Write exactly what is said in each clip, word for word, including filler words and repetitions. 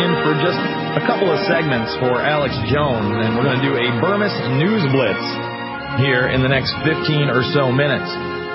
in for just a couple of segments for Alex Jones, and we're going to do a Burmis News Blitz here in the next fifteen or so minutes.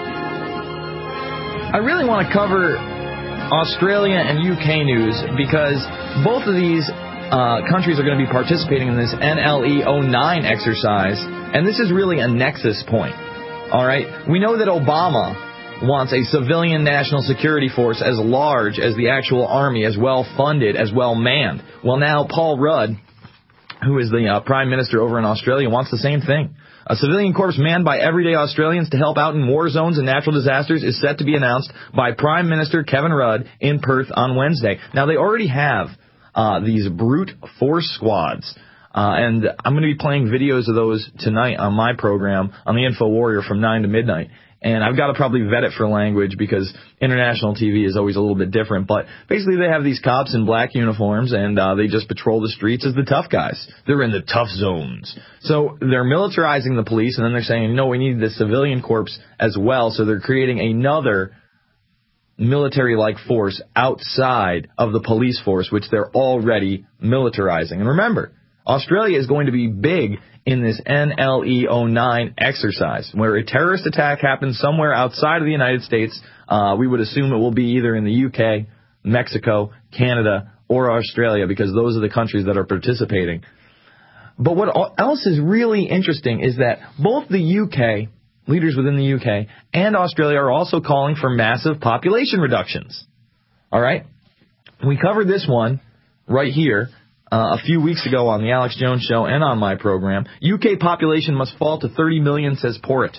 I really want to cover Australia and U K news because both of these uh, countries are going to be participating in this N L E oh nine exercise, and this is really a nexus point. All right, we know that Obama wants a civilian national security force as large as the actual army, as well funded, as well manned. Well, now Paul Rudd, who is the uh, Prime Minister over in Australia, wants the same thing. A civilian corps manned by everyday Australians to help out in war zones and natural disasters is set to be announced by Prime Minister Kevin Rudd in Perth on Wednesday. Now, they already have uh, these brute force squads. Uh, and I'm going to be playing videos of those tonight on my program on the Info Warrior from nine to midnight. And I've got to probably vet it for language because international T V is always a little bit different. But basically they have these cops in black uniforms, and uh, they just patrol the streets as the tough guys. They're in the tough zones. So they're militarizing the police, and then they're saying, no, we need the civilian corps as well. So they're creating another military-like force outside of the police force, which they're already militarizing. And remember, Australia is going to be big in this N L E oh nine exercise, where a terrorist attack happens somewhere outside of the United States. Uh, we would assume it will be either in the U K, Mexico, Canada, or Australia, because those are the countries that are participating. But what else is really interesting is that both the U K, leaders within the U K, and Australia are also calling for massive population reductions. All right? We covered this one right here. Uh, a few weeks ago on the Alex Jones Show and on my program. U K population must fall to thirty million, says Porritt.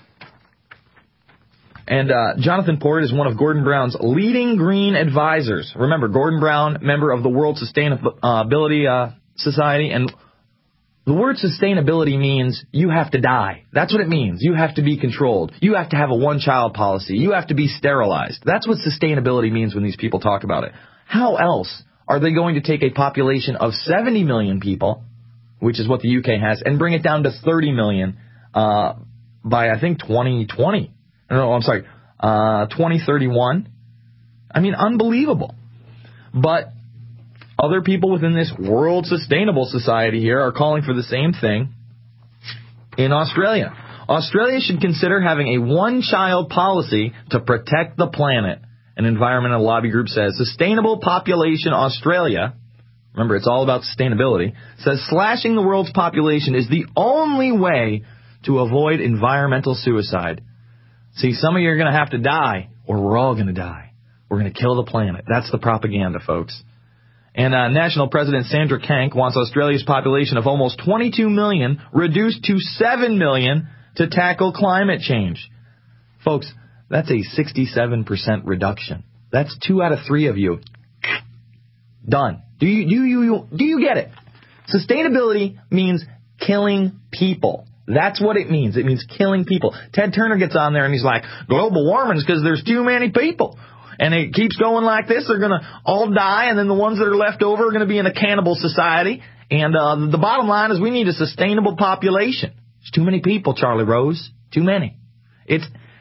And uh, Jonathan Porritt is one of Gordon Brown's leading green advisors. Remember, Gordon Brown, member of the World Sustainability uh, Society. And the word sustainability means you have to die. That's what it means. You have to be controlled. You have to have a one-child policy. You have to be sterilized. That's what sustainability means when these people talk about it. How else are they going to take a population of seventy million people, which is what the U K has, and bring it down to thirty million uh, by, I think, twenty twenty? No, I'm sorry, uh, twenty thirty-one? I mean, unbelievable. But other people within this World Sustainable Society here are calling for the same thing in Australia. Australia should consider having a one-child policy to protect the planet. An environmental lobby group says Sustainable Population Australia, remember it's all about sustainability, says slashing the world's population is the only way to avoid environmental suicide. See, some of you are going to have to die, or we're all going to die. We're going to kill the planet. That's the propaganda, folks. And uh, National President Sandra Kank wants Australia's population of almost twenty-two million reduced to seven million to tackle climate change. Folks, that's a sixty-seven percent reduction. That's two out of three of you. Done. Do you, do you, do you get it? Sustainability means killing people. That's what it means. It means killing people. Ted Turner gets on there and he's like, global warming is because there's too many people. And it keeps going like this. They're going to all die, and then the ones that are left over are going to be in a cannibal society. And uh, the bottom line is we need a sustainable population. There's too many people, Charlie Rose. Too many. It's...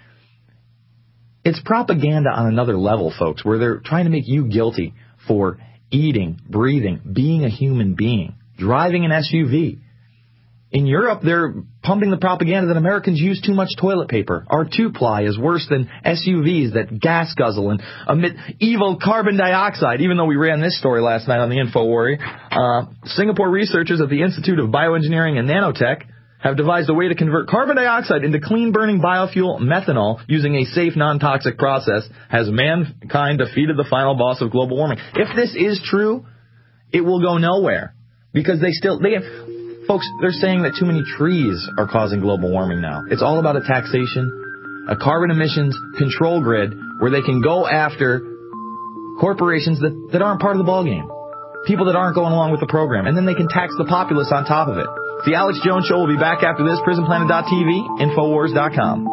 It's propaganda on another level, folks, where they're trying to make you guilty for eating, breathing, being a human being, driving an S U V. In Europe, they're pumping the propaganda that Americans use too much toilet paper. Our two-ply is worse than S U Vs that gas guzzle and emit evil carbon dioxide, even though we ran this story last night on the Info Warrior. Uh, Singapore researchers at the Institute of Bioengineering and Nanotech have devised a way to convert carbon dioxide into clean-burning biofuel methanol using a safe, non-toxic process. Has mankind defeated the final boss of global warming? If this is true, it will go nowhere. Because they still... they, folks, they're saying that too many trees are causing global warming now. It's all about a taxation, a carbon emissions control grid where they can go after corporations that, that aren't part of the ballgame. People that aren't going along with the program. And then they can tax the populace on top of it. The Alex Jones Show will be back after this. prison planet dot t v, infowars dot com.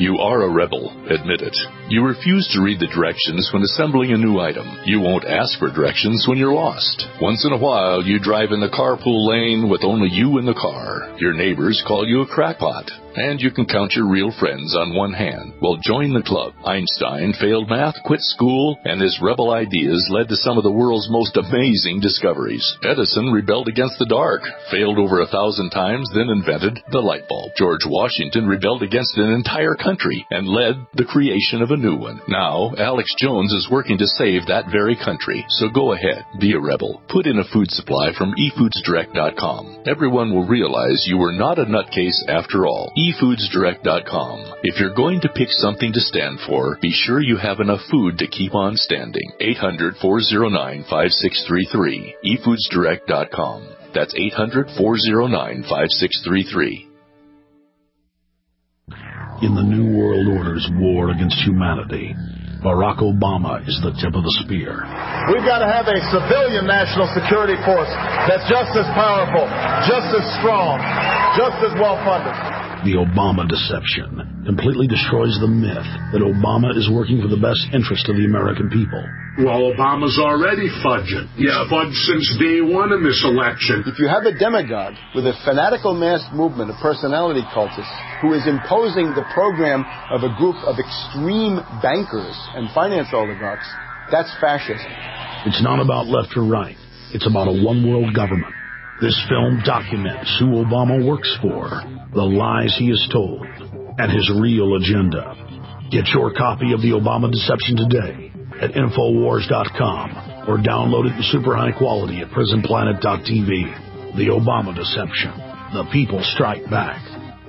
You are a rebel. Admit it. You refuse to read the directions when assembling a new item. You won't ask for directions when you're lost. Once in a while, you drive in the carpool lane with only you in the car. Your neighbors call you a crackpot. And you can count your real friends on one hand. Well, join the club. Einstein failed math, quit school, and his rebel ideas led to some of the world's most amazing discoveries. Edison rebelled against the dark, failed over a thousand times, then invented the light bulb. George Washington rebelled against an entire country and led the creation of a new one. Now, Alex Jones is working to save that very country. So go ahead, be a rebel. Put in a food supply from e foods direct dot com. Everyone will realize you were not a nutcase after all. e foods direct dot com. If you're going to pick something to stand for, be sure you have enough food to keep on standing. eight hundred, four oh nine, five six three three. e foods direct dot com. That's eight hundred, four oh nine, five six three three. In the New World Order's war against humanity, Barack Obama is the tip of the spear. We've got to have a civilian national security force that's just as powerful, just as strong, just as well-funded. The Obama deception completely destroys the myth that Obama is working for the best interest of the American people. Well, Obama's already fudging. He's yeah. fudged since day one in this election. If you have a demagogue with a fanatical mass movement of personality cultists who is imposing the program of a group of extreme bankers and finance oligarchs, that's fascism. It's not about left or right. It's about a one-world government. This film documents who Obama works for, the lies he has told, and his real agenda. Get your copy of The Obama Deception today at Infowars dot com or download it in super high quality at Prison Planet dot T V. The Obama Deception. The people strike back.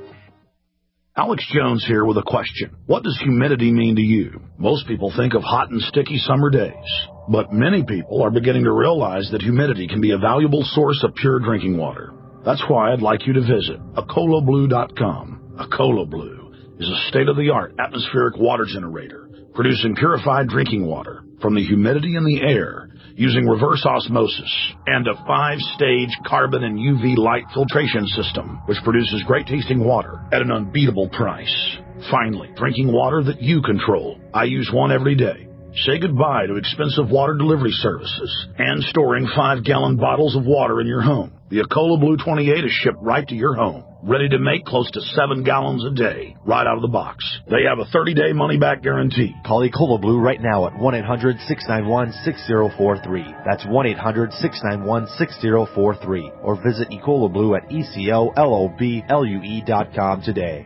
Alex Jones here with a question. What does humidity mean to you? Most people think of hot and sticky summer days, but many people are beginning to realize that humidity can be a valuable source of pure drinking water. That's why I'd like you to visit Acola Blue dot com. Acola Blue is a state-of-the-art atmospheric water generator producing purified drinking water from the humidity in the air using reverse osmosis and a five-stage carbon and U V light filtration system, which produces great-tasting water at an unbeatable price. Finally, drinking water that you control. I use one every day. Say goodbye to expensive water delivery services and storing five-gallon bottles of water in your home. The Acola Blue twenty-eight is shipped right to your home, ready to make close to seven gallons a day, right out of the box. They have a thirty-day money-back guarantee. Call Ecola Blue right now at one eight hundred, six nine one, six zero four three. That's one eight hundred, six nine one, six zero four three. Or visit Ecola Blue at E C O L O B L U E dot com today.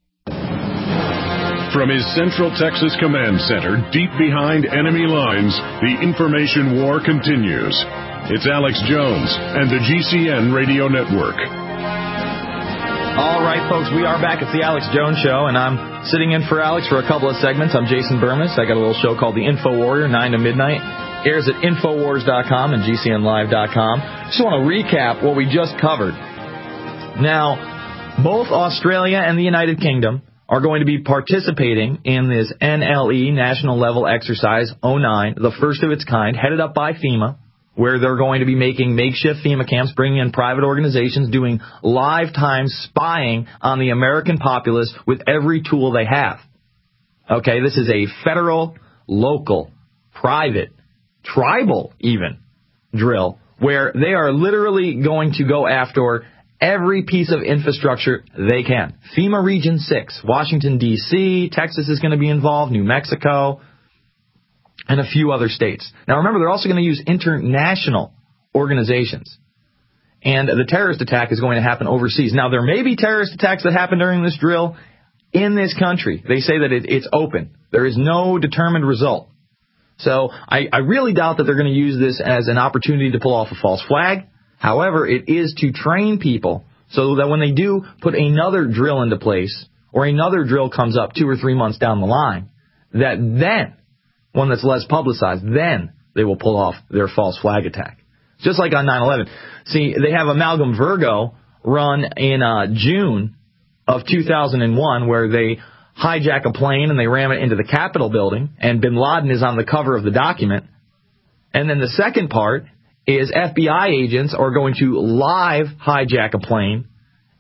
From his Central Texas Command Center, deep behind enemy lines, the information war continues. It's Alex Jones and the G C N Radio Network. All right, folks, we are back. It's the Alex Jones Show, and I'm sitting in for Alex for a couple of segments. I'm Jason Burmis. I got a little show called The Info Warrior, nine to midnight. Airs at Infowars dot com and G C N Live dot com. Just want to recap what we just covered. Now, both Australia and the United Kingdom are going to be participating in this N L E, National Level Exercise oh nine, the first of its kind, headed up by FEMA, where they're going to be making makeshift FEMA camps, bringing in private organizations, doing live time spying on the American populace with every tool they have. Okay, this is a federal, local, private, tribal even drill, where they are literally going to go after every piece of infrastructure they can. FEMA Region six, Washington, D C, Texas is going to be involved, New Mexico, and a few other states. Now, remember, they're also going to use international organizations. And the terrorist attack is going to happen overseas. Now, there may be terrorist attacks that happen during this drill in this country. They say that it, it's open. There is no determined result. So I, I really doubt that they're going to use this as an opportunity to pull off a false flag. However, it is to train people so that when they do put another drill into place or another drill comes up two or three months down the line, that then, one that's less publicized, then they will pull off their false flag attack. Just like on nine eleven. See, they have Amalgam Virgo run in uh, June of two thousand one where they hijack a plane and they ram it into the Capitol building, and bin Laden is on the cover of the document. And then the second part is F B I agents are going to live hijack a plane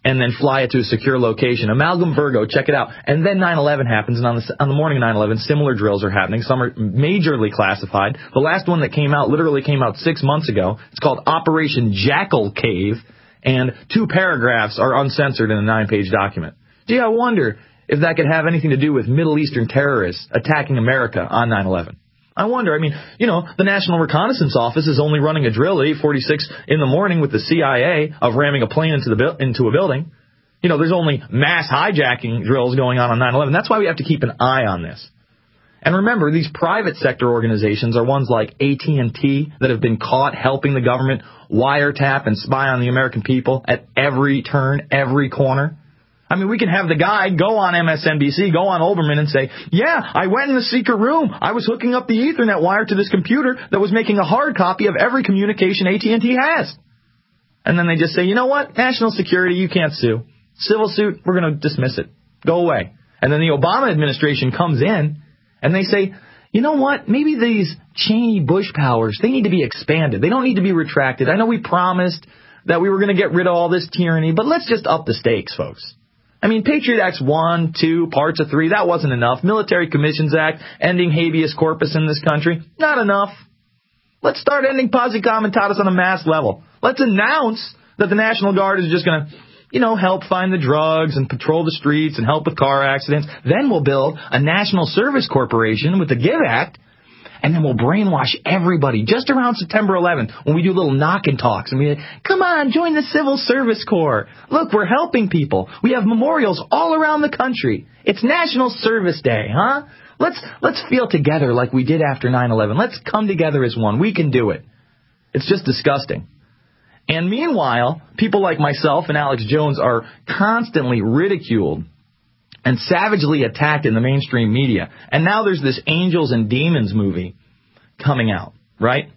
and then fly it to a secure location. Amalgam Virgo, check it out. And then nine eleven happens, and on the, on the morning of nine eleven, similar drills are happening. Some are majorly classified. The last one that came out literally came out six months ago. It's called Operation Jackal Cave, and two paragraphs are uncensored in a nine-page document. Gee, I wonder if that could have anything to do with Middle Eastern terrorists attacking America on nine eleven. I wonder. I mean, you know, the National Reconnaissance Office is only running a drill at eight forty-six in the morning with the C I A of ramming a plane into the bu- into a building. You know, there's only mass hijacking drills going on on nine eleven. That's why we have to keep an eye on this. And remember, these private sector organizations are ones like A T and T that have been caught helping the government wiretap and spy on the American people at every turn, every corner. I mean, we can have the guy go on M S N B C, go on Olbermann and say, yeah, I went in the secret room. I was hooking up the Ethernet wire to this computer that was making a hard copy of every communication A T and T has. And then they just say, you know what? National security, you can't sue. Civil suit, we're going to dismiss it. Go away. And then the Obama administration comes in and they say, you know what? Maybe these Cheney-Bush powers, they need to be expanded. They don't need to be retracted. I know we promised that we were going to get rid of all this tyranny, but let's just up the stakes, folks. I mean, Patriot Act's one, two, parts of three, that wasn't enough. Military Commissions Act, ending habeas corpus in this country, not enough. Let's start ending posse comitatus on a mass level. Let's announce that the National Guard is just going to, you know, help find the drugs and patrol the streets and help with car accidents. Then we'll build a National Service Corporation with the GIVE Act, and then we'll brainwash everybody just around September eleventh when we do little knock and talks. And we come on, join the Civil Service Corps. Look, we're helping people. We have memorials all around the country. It's National Service Day, huh? Let's let's feel together like we did after nine eleven. Let's come together as one. We can do it. It's just disgusting. And meanwhile, people like myself and Alex Jones are constantly ridiculed and savagely attacked in the mainstream media. And now there's this Angels and Demons movie coming out, right?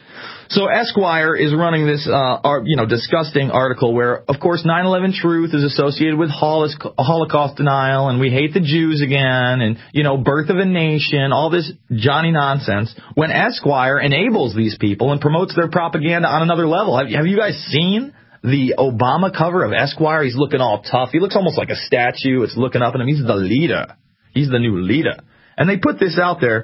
So Esquire is running this, uh, you know, disgusting article where, of course, nine eleven Truth is associated with Holocaust denial, and we hate the Jews again, and, you know, birth of a nation, all this Johnny nonsense, when Esquire enables these people and promotes their propaganda on another level. Have, have you guys seen the Obama cover of Esquire? He's looking all tough. He looks almost like a statue. It's looking up at him. He's the leader. He's the new leader. And they put this out there.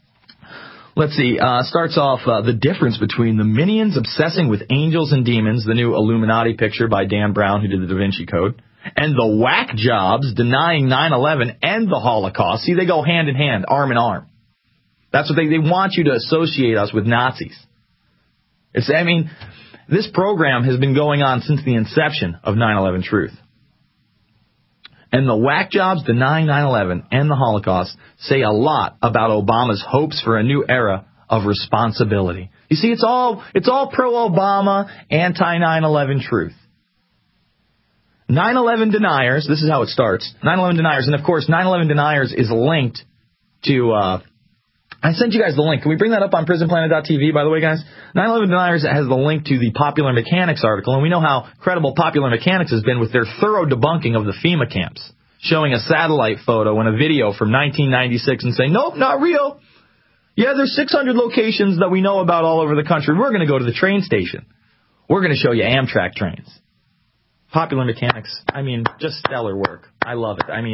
Let's see. Uh, starts off uh, the difference between the Minions obsessing with angels and demons, the new Illuminati picture by Dan Brown, who did the Da Vinci Code, and the whack jobs denying nine eleven and the Holocaust. See, they go hand in hand, arm in arm. That's what they, they want you to associate us with Nazis. It's, I mean, this program has been going on since the inception of nine eleven Truth. And the whack jobs denying nine eleven and the Holocaust say a lot about Obama's hopes for a new era of responsibility. You see, it's all it's all pro-Obama, anti nine eleven Truth. nine eleven deniers, this is how it starts. nine eleven deniers, and of course, nine eleven deniers is linked to... Uh, I sent you guys the link. Can we bring that up on prison planet dot t v, by the way, guys? nine eleven deniers has the link to the Popular Mechanics article, and we know how credible Popular Mechanics has been with their thorough debunking of the FEMA camps, showing a satellite photo and a video from nineteen ninety-six and saying, nope, not real. Yeah, there's six hundred locations that we know about all over the country. We're going to go to the train station. We're going to show you Amtrak trains. Popular Mechanics, I mean, just stellar work. I love it. I mean...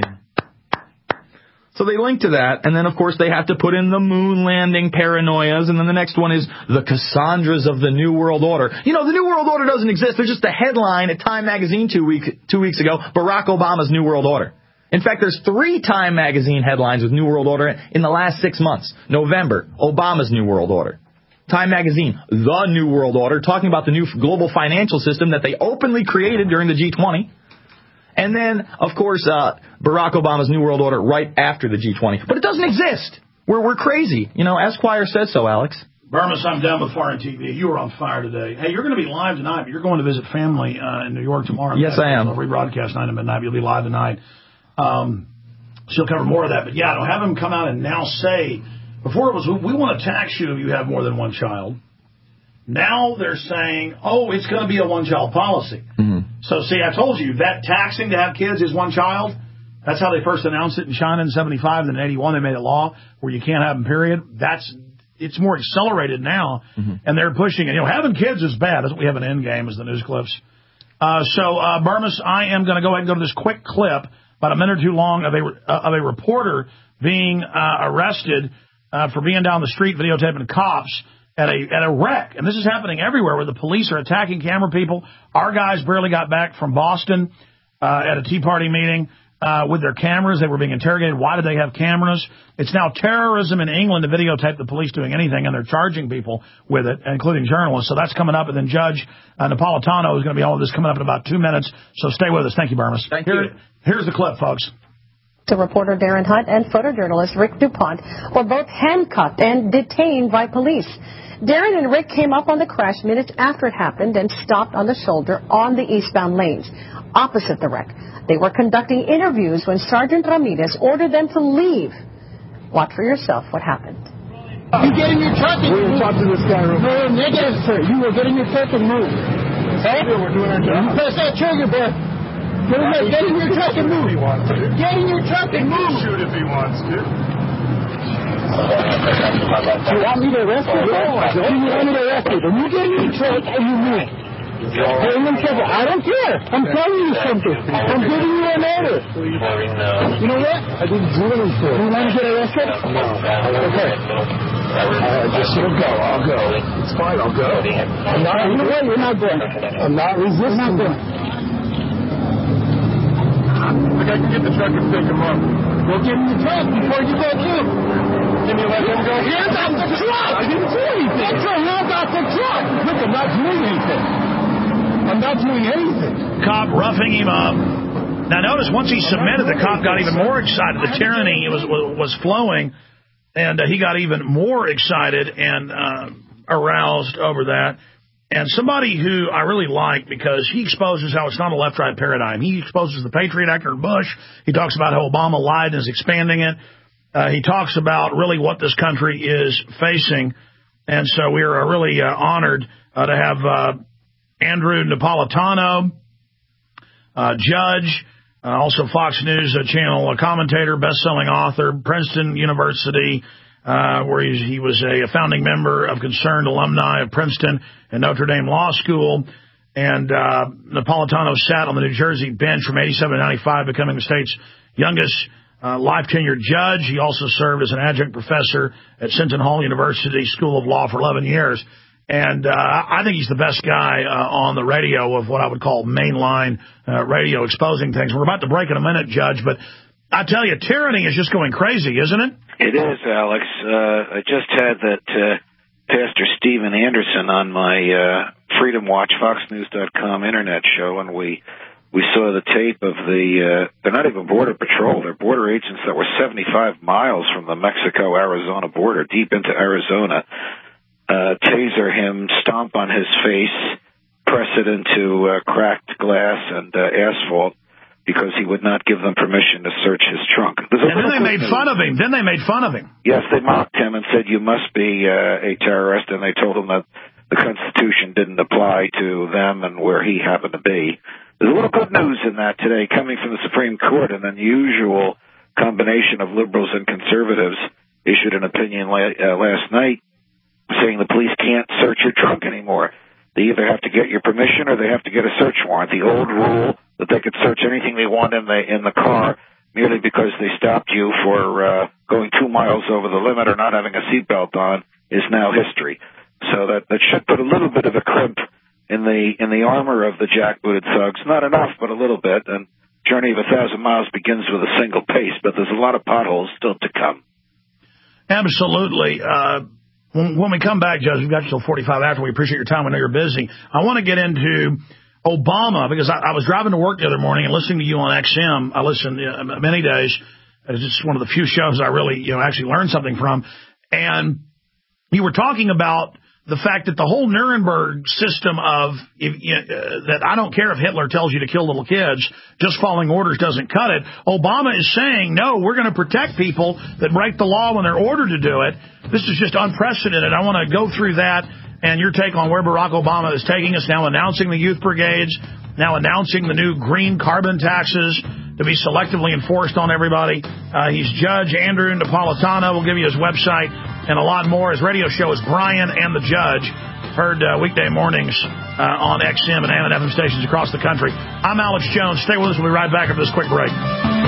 So they link to that, and then, of course, they have to put in the moon landing paranoias, and then the next one is the Cassandras of the New World Order. You know, the New World Order doesn't exist. There's just a headline at Time Magazine two, week, two weeks ago, Barack Obama's New World Order. In fact, there's three Time Magazine headlines with New World Order in the last six months. November, Obama's New World Order. Time Magazine, The New World Order, talking about the new global financial system that they openly created during the G twenty. And then, of course, uh, Barack Obama's New World Order right after the G twenty. But it doesn't exist. We're we're crazy. You know, Esquire says so, Alex. Burmis, I'm down with Foreign T V. You were on fire today. Hey, you're going to be live tonight, but you're going to visit family uh, in New York tomorrow. Yes, I am. I'll rebroadcast nine to midnight. You'll be live tonight. Um, she'll cover more of that. But, yeah, don't have them come out and now say, before it was, we want to tax you if you have more than one child. Now they're saying, oh, it's going to be a one-child policy. Mm-hmm. So, see, I told you, that taxing to have kids is one child. That's how they first announced it in China in seventy-five. Then in eighty-one, they made a law where you can't have them, period. That's It's more accelerated now, mm-hmm. and they're pushing it. You know, having kids is bad. That's what we have an end game, as the news clips Uh, so, uh, Burmis, I am going to go ahead and go to this quick clip, about a minute or two long, of a, uh, of a reporter being uh, arrested uh, for being down the street videotaping cops at a at a wreck. And this is happening everywhere where the police are attacking camera people. Our guys barely got back from Boston uh, at a Tea Party meeting uh, with their cameras. They were being interrogated. Why did they have cameras? It's now terrorism in England to videotape the police doing anything, and they're charging people with it, including journalists. So that's coming up. And then Judge uh, Napolitano is going to be all of this coming up in about two minutes. So stay with us. Thank you, Burmis. Thank Here, you. Here's the clip, folks. To reporter Darren Hunt and photojournalist Rick DuPont were both handcuffed and detained by police. Darren and Rick came up on the crash minutes after it happened and stopped on the shoulder on the eastbound lanes, opposite the wreck. They were conducting interviews when Sergeant Ramirez ordered them to leave. Watch for yourself what happened. You get in your truck and move. We're talking to this guy. No, negative, sir. You will get in your truck and move. Hey? We're doing our job. You press that trigger, bro. Get in, get in your truck and move. Get in your truck and move. Shoot if he wants to. Do you want me to arrest you? No, I don't. Do you want me to arrest you? Then you get in your truck and you move. Get in your truck. I don't care. I'm telling you something. I'm giving you an order. You know what? I didn't do anything. You want to get arrested? No. Okay. Uh, just let go. I'll go. It's fine. I'll go. I'm not. You know what? You're not going. I'm not resisting. I'm not going. I got to get the truck and pick him up. Well, get in the truck before you go through. Can you let him go? Hands off the truck! I didn't do anything. Get your hands off the truck! Look, I'm not doing anything. I'm not doing anything. Cop roughing him up. Now, notice once he submitted, the cop got even more excited. The tyranny was was flowing, and uh, he got even more excited and uh, aroused over that. And somebody who I really like because he exposes how it's not a left-right paradigm. He exposes the Patriot Act or Bush. He talks about how Obama lied and is expanding it. Uh, he talks about really what this country is facing. And so we are really uh, honored uh, to have uh, Andrew Napolitano, uh, judge, uh, also Fox News uh, channel uh, commentator, best-selling author, Princeton University, Uh, where he's, he was a, a founding member of Concerned Alumni of Princeton and Notre Dame Law School. And uh, Napolitano sat on the New Jersey bench from eighty-seven to ninety-five, becoming the state's youngest uh, life-tenured judge. He also served as an adjunct professor at Seton Hall University School of Law for eleven years. And uh, I think he's the best guy uh, on the radio of what I would call mainline uh, radio, exposing things. We're about to break in a minute, Judge, but I tell you, tyranny is just going crazy, isn't it? It is, Alex. Uh, I just had that uh, Pastor Steven Anderson on my uh, Freedom Watch Fox News dot com internet show, and we we saw the tape of the, uh, they're not even Border Patrol, they're border agents that were seventy-five miles from the Mexico-Arizona border, deep into Arizona, uh, taser him, stomp on his face, press it into uh, cracked glass and uh, asphalt, because he would not give them permission to search his trunk. And then they made fun of him. Then they made fun of him. Yes, they mocked him and said, you must be uh, a terrorist, and they told him that the Constitution didn't apply to them and where he happened to be. There's a little good news in that today, coming from the Supreme Court. An unusual combination of liberals and conservatives issued an opinion la- uh, last night saying the police can't search your trunk anymore. They either have to get your permission or they have to get a search warrant. The old rule that they could search anything they want in the in the car merely because they stopped you for uh, going two miles over the limit or not having a seatbelt on is now history. So that, that should put a little bit of a crimp in the in the armor of the jackbooted thugs. Not enough, but a little bit. And journey of a thousand miles begins with a single pace, but there's a lot of potholes still to come. Absolutely. Uh When, when we come back, Judge, we've got you till forty-five after. We appreciate your time. I know you're busy. I want to get into Obama because I, I was driving to work the other morning and listening to you on X M. I listen uh, many days. It's just one of the few shows I really, you know, actually learned something from. And you were talking about the fact that the whole Nuremberg system of if, uh, that I don't care if Hitler tells you to kill little kids, just following orders doesn't cut it. Obama is saying, no, we're going to protect people that break the law when they're ordered to do it. This is just unprecedented. I want to go through that and your take on where Barack Obama is taking us now, announcing the youth brigades, now announcing the new green carbon taxes to be selectively enforced on everybody. Uh, he's Judge Andrew Napolitano. We'll give you his website and a lot more. His radio show is Brian and the Judge. heard uh, weekday mornings uh, on X M and A M and F M stations across the country. I'm Alex Jones. Stay with us. We'll be right back after this quick break.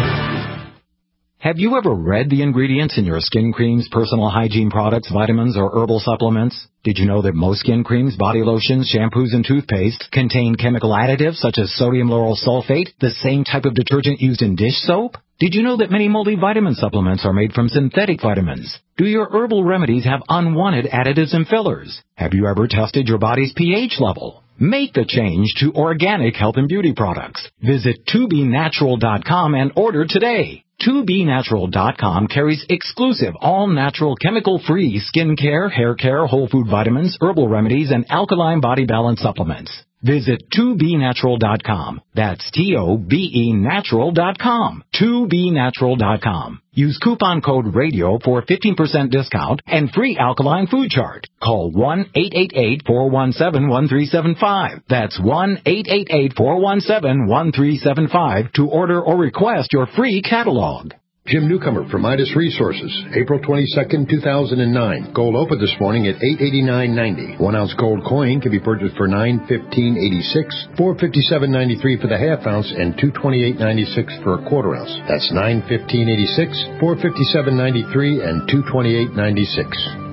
Have you ever read the ingredients in your skin creams, personal hygiene products, vitamins, or herbal supplements? Did you know that most skin creams, body lotions, shampoos, and toothpaste contain chemical additives such as sodium lauryl sulfate, the same type of detergent used in dish soap? Did you know that many multivitamin supplements are made from synthetic vitamins? Do your herbal remedies have unwanted additives and fillers? Have you ever tested your body's pH level? Make the change to organic health and beauty products. Visit two b natural dot com and order today. two b natural dot com carries exclusive, all-natural, chemical-free skincare, hair care, whole food vitamins, herbal remedies, and alkaline body balance supplements. Visit two b natural dot com. That's T O B E natural dot com. two b natural dot com. Use coupon code RADIO for fifteen percent discount and free alkaline food chart. Call one eight eight eight, four one seven, one three seven five. That's one eight eight eight, four one seven, one three seven five to order or request your free catalog. Jim Newcomer from Midas Resources, April twenty-second, two thousand nine. Gold opened this morning at eight eighty-nine ninety. One ounce gold coin can be purchased for nine fifteen eighty-six, four fifty-seven ninety-three for the half ounce, and two twenty-eight ninety-six for a quarter ounce. That's nine fifteen eighty-six, four fifty-seven ninety-three, and two twenty-eight ninety-six.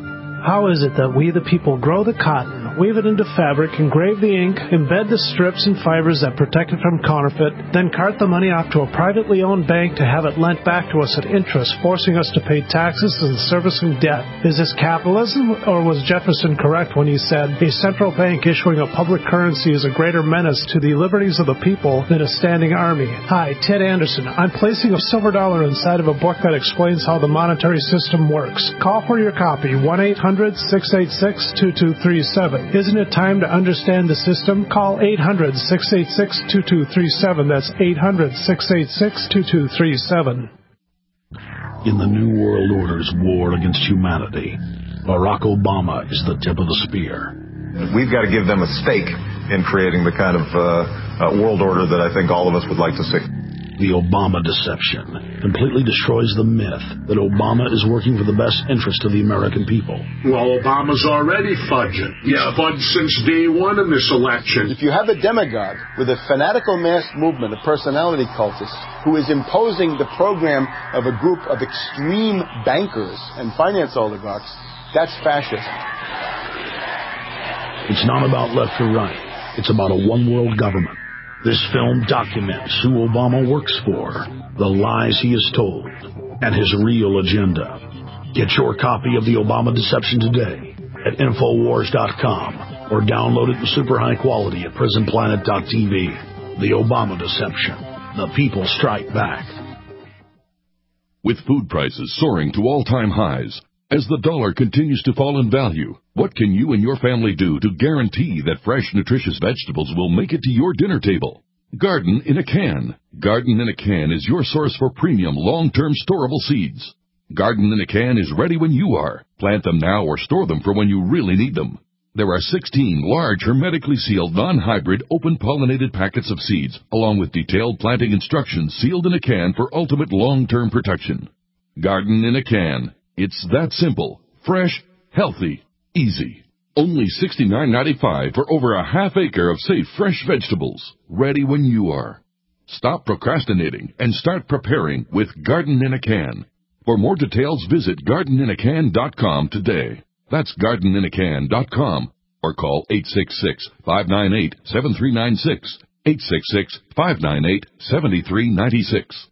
How is it that we, the people, grow the cotton, weave it into fabric, engrave the ink, embed the strips and fibers that protect it from counterfeit, then cart the money off to a privately owned bank to have it lent back to us at interest, forcing us to pay taxes and servicing debt? Is this capitalism, or was Jefferson correct when he said, a central bank issuing a public currency is a greater menace to the liberties of the people than a standing army? Hi, Ted Anderson. I'm placing a silver dollar inside of a book that explains how the monetary system works. Call for your copy, one eight hundred, six eight six, two two three seven. Isn't it time to understand the system? Call eight hundred, six eight six, two two three seven. That's eight hundred, six eight six, two two three seven. In the New World Order's war against humanity, Barack Obama is the tip of the spear. We've got to give them a stake in creating the kind of uh, uh, world order that I think all of us would like to see. The Obama deception completely destroys the myth that Obama is working for the best interest of the American people. Well, Obama's already fudging. Yeah, fudged since day one in this election. If you have a demagogue with a fanatical mass movement of personality cultists who is imposing the program of a group of extreme bankers and finance oligarchs, that's fascism. It's not about left or right. It's about a one-world government. This film documents who Obama works for, the lies he has told, and his real agenda. Get your copy of The Obama Deception today at Infowars dot com or download it in super high quality at Prison Planet dot T V. The Obama Deception. The people strike back. With food prices soaring to all-time highs, as the dollar continues to fall in value, what can you and your family do to guarantee that fresh, nutritious vegetables will make it to your dinner table? Garden in a Can. Garden in a Can is your source for premium, long-term storable seeds. Garden in a Can is ready when you are. Plant them now or store them for when you really need them. There are sixteen large, hermetically sealed, non-hybrid, open-pollinated packets of seeds, along with detailed planting instructions sealed in a can for ultimate long-term protection. Garden in a Can. It's that simple, fresh, healthy, easy. Only sixty-nine ninety-five for over a half acre of safe, fresh vegetables, ready when you are. Stop procrastinating and start preparing with Garden in a Can. For more details, visit garden in a can dot com today. That's garden in a can dot com or call eight six six, five nine eight, seven three nine six, eight six six, five nine eight, seven three nine six.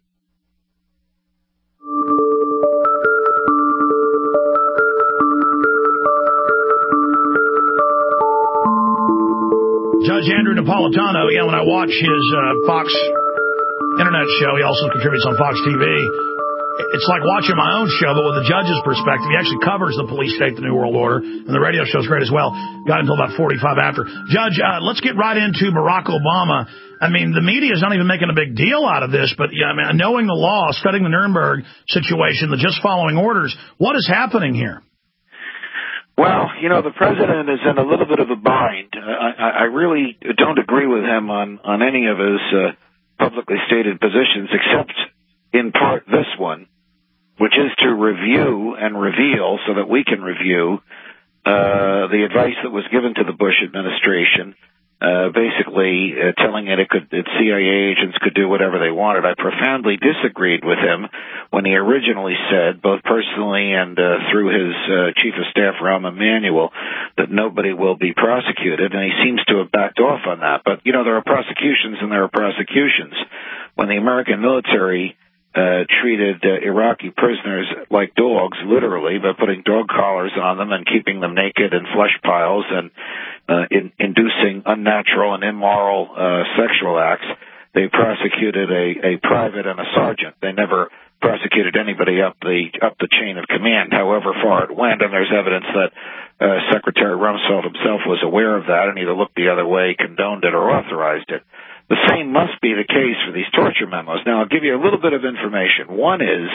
Judge Andrew Napolitano, yeah, when I watch his uh, Fox internet show, he also contributes on Fox T V. It's like watching my own show, but with the judge's perspective. He actually covers the police state, the New World Order, and the radio show's great as well. Got until about forty-five after. Judge, uh, let's get right into Barack Obama. I mean, the media is not even making a big deal out of this, but yeah, I mean, knowing the law, studying the Nuremberg situation, the just following orders, what is happening here? Well, you know, the president is in a little bit of a bind. I, I really don't agree with him on, on any of his uh, publicly stated positions, except in part this one, which is to review and reveal so that we can review uh, the advice that was given to the Bush administration, uh, basically uh, telling it it could, its C I A agents could do whatever they wanted. I profoundly disagreed with him when he originally said, both personally and uh, through his uh, chief of staff, Rahm Emanuel, that nobody will be prosecuted, and he seems to have backed off on that. But, you know, there are prosecutions and there are prosecutions. When the American military Uh, treated uh, Iraqi prisoners like dogs, literally, by putting dog collars on them and keeping them naked in flesh piles and uh, in, inducing unnatural and immoral uh, sexual acts. They prosecuted a, a private and a sergeant. They never prosecuted anybody up the up the chain of command, however far it went, and there's evidence that uh, Secretary Rumsfeld himself was aware of that and either looked the other way, condoned it, or authorized it. The same must be the case for these torture memos. Now, I'll give you a little bit of information. One is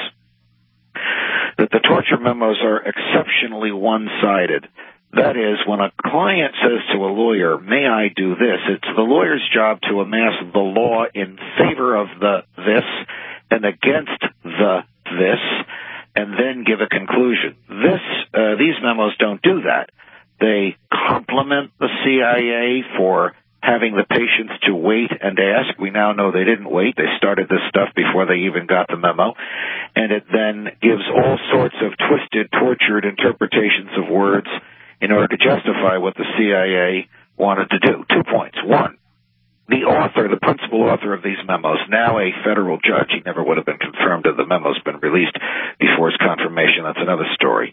that the torture memos are exceptionally one-sided. That is, when a client says to a lawyer, may I do this, it's the lawyer's job to amass the law in favor of the this and against the this, and then give a conclusion. This, uh, these memos don't do that. They compliment the C I A for having the patience to wait and ask. We now know they didn't wait. They started this stuff before they even got the memo. And it then gives all sorts of twisted, tortured interpretations of words in order to justify what the C I A wanted to do. Two points. One, the author, the principal author of these memos, now a federal judge, he never would have been confirmed if the memo's been released before his confirmation. That's another story.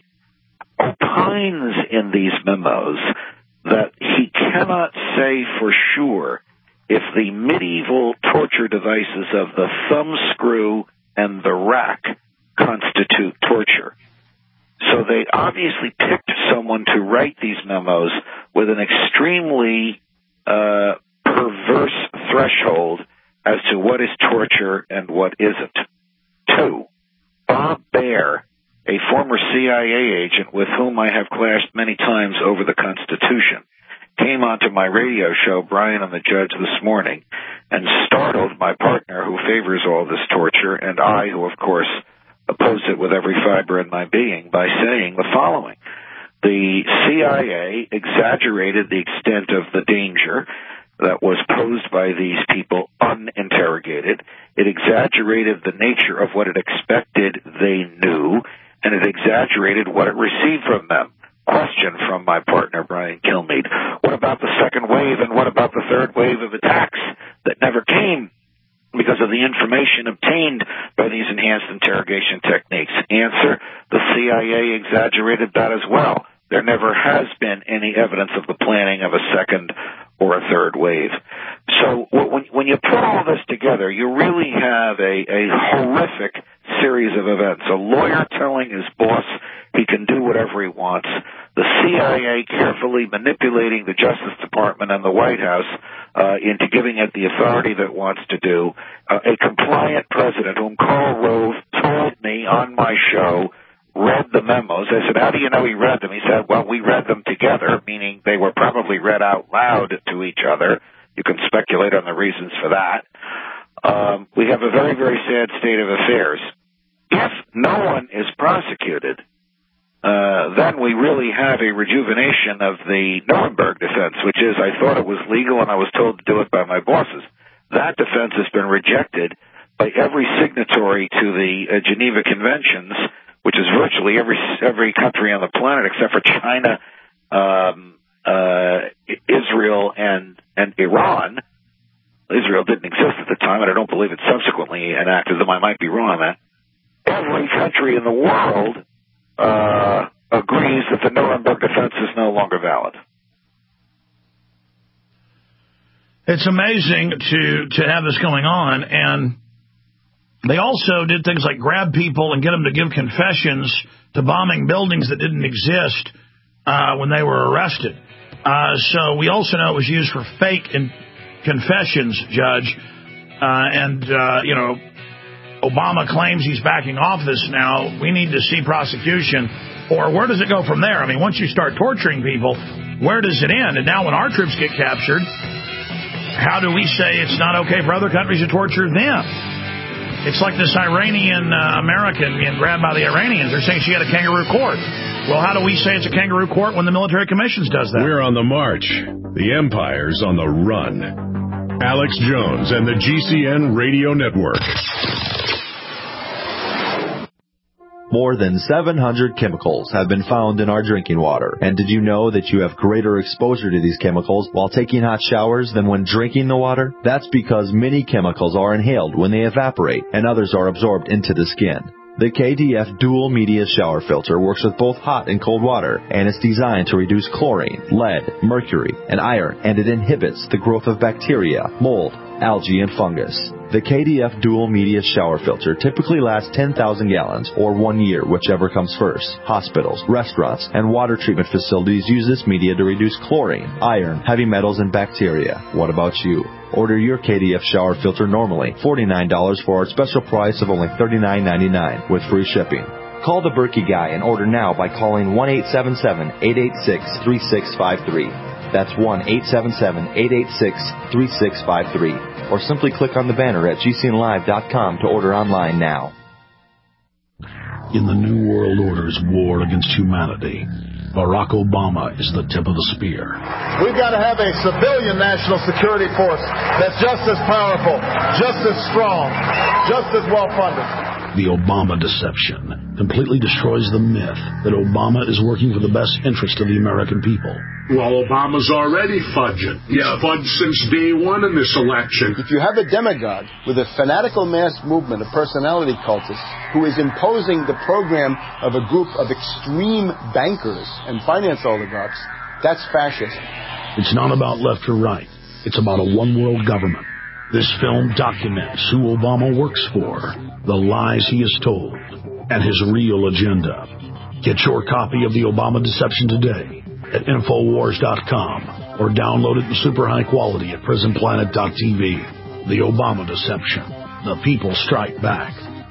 Opines in these memos that he cannot say for sure if the medieval torture devices of the thumbscrew and the rack constitute torture. So they obviously picked someone to write these memos with an extremely uh, perverse threshold as to what is torture and what isn't. Two, Bob Baer, a former C I A agent with whom I have clashed many times over the Constitution, came onto my radio show, Brian and the Judge, this morning, and startled my partner, who favors all this torture, and I, who, of course, oppose it with every fiber in my being, by saying the following. The C I A exaggerated the extent of the danger that was posed by these people uninterrogated. It exaggerated the nature of what it expected they knew, and it exaggerated what it received from them. Question from my partner, Brian Kilmeade. What about the second wave, and what about the third wave of attacks that never came because of the information obtained by these enhanced interrogation techniques? Answer, the C I A exaggerated that as well. There never has been any evidence of the planning of a second or a third wave. So when, when you put all this together, you really have a, a horrific series of events. A lawyer telling his boss he can do whatever he wants. The C I A carefully manipulating the Justice Department and the White House uh, into giving it the authority that it wants to do. Uh, a compliant president whom Karl Rove told me on my show read the memos. I said, how do you know he read them? He said, well, we read them together, meaning they were probably read out loud to each other. You can speculate on the reasons for that. Um, we have a very, very sad state of affairs. If no one is prosecuted, uh, then we really have a rejuvenation of the Nuremberg defense, which is I thought it was legal and I was told to do it by my bosses. That defense has been rejected by every signatory to the uh, Geneva Conventions, which is virtually every every country on the planet except for China, um, uh, Israel, and and Iran. Israel didn't exist at the time, and I don't believe it subsequently enacted them. I might be wrong on that. Every country in the world uh, agrees that the Nuremberg defense is no longer valid. It's amazing to, to have this going on, and they also did things like grab people and get them to give confessions to bombing buildings that didn't exist uh, when they were arrested. Uh, so we also know it was used for fake in confessions, Judge. Uh, and, uh, you know, Obama claims he's backing off this now. We need to see prosecution. Or where does it go from there? I mean, once you start torturing people, where does it end? And now when our troops get captured, how do we say it's not okay for other countries to torture them? It's like this Iranian uh, American being grabbed by the Iranians. They're saying she had a kangaroo court. Well, how do we say it's a kangaroo court when the military commissions does that? We're on the march. The empire's on the run. Alex Jones and the G C N Radio Network. More than seven hundred chemicals have been found in our drinking water. And did you know that you have greater exposure to these chemicals while taking hot showers than when drinking the water? That's because many chemicals are inhaled when they evaporate, and others are absorbed into the skin. The K D F Dual Media Shower Filter works with both hot and cold water, and it's designed to reduce chlorine, lead, mercury, and iron, and it inhibits the growth of bacteria, mold, algae, and fungus. The K D F Dual Media Shower Filter typically lasts ten thousand gallons, or one year, whichever comes first. Hospitals, restaurants, and water treatment facilities use this media to reduce chlorine, iron, heavy metals, and bacteria. What about you? Order your K D F shower filter normally forty-nine dollars for our special price of only thirty-nine ninety-nine with free shipping. Call the Berkey Guy and order now by calling one eight seven seven, eight eight six, three six five three. That's one eight seven seven, eight eight six, three six five three. Or simply click on the banner at G C N live dot com to order online now. In the New World Order's war against humanity, Barack Obama is the tip of the spear. We've got to have a civilian national security force that's just as powerful, just as strong, just as well-funded. The Obama deception completely destroys the myth that Obama is working for the best interest of the American people. Well, Obama's already fudging. Yeah, fudged since day one in this election. If you have a demagogue with a fanatical mass movement of personality cultists who is imposing the program of a group of extreme bankers and finance oligarchs, that's fascist. It's not about left or right. It's about a one-world government. This film documents who Obama works for, the lies he has told, and his real agenda. Get your copy of The Obama Deception today at Infowars dot com or download it in super high quality at Prison Planet dot T V. The Obama Deception. The people strike back.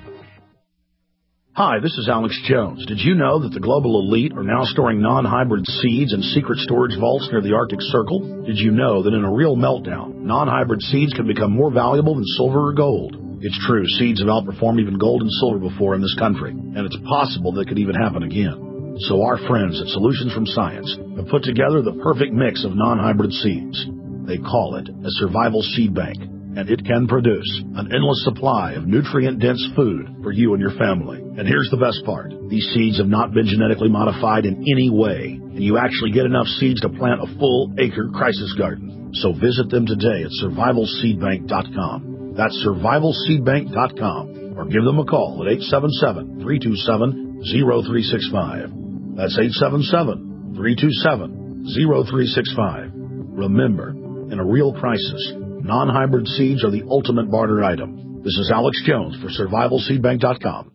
Hi, this is Alex Jones. Did you know that the global elite are now storing non-hybrid seeds in secret storage vaults near the Arctic Circle? Did you know that in a real meltdown, non-hybrid seeds can become more valuable than silver or gold? It's true, seeds have outperformed even gold and silver before in this country, and it's possible that could even happen again. So our friends at Solutions from Science have put together the perfect mix of non-hybrid seeds. They call it a survival seed bank, and it can produce an endless supply of nutrient-dense food for you and your family. And here's the best part. These seeds have not been genetically modified in any way, and you actually get enough seeds to plant a full-acre crisis garden. So visit them today at survival seed bank dot com. That's survival seed bank dot com. Or give them a call at eight seven seven, three two seven, zero three six five. That's eight seven seven, three two seven, zero three six five. Remember, in a real crisis, non-hybrid seeds are the ultimate barter item. This is Alex Jones for survival seed bank dot com.